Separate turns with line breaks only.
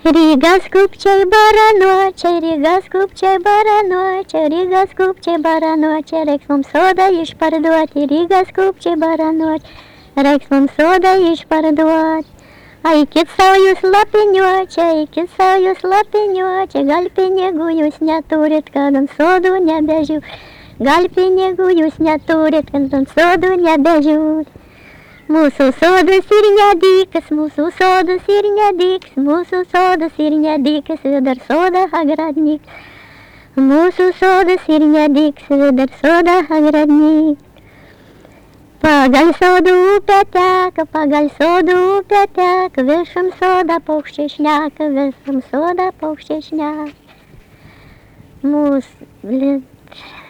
Ріга скупчай бараноче, Ріга скупчай бараноче, Ріга скупчай бараноче, рекслом сода їж пардоті, Ріга скупчай бараноче, рекслом сода їж пардоті. Ай, кицаюсь лапенече, ай, кицаюсь лапенече, гальпенегуюсь не турит, когда соду не бежу. Гальпенегуюсь не турит, когда соду не бежу. Мусу соду сирня дикас, мусу соду сирня дикас, мусу соду сирня дикас, ведер сода оградник. Мусу соду сирня дикас, ведер сода оградник. Пагаль соду пятяка, пагаль соду пятяка, вешам сода повщешняка, вешам сода повщешняка. Блин.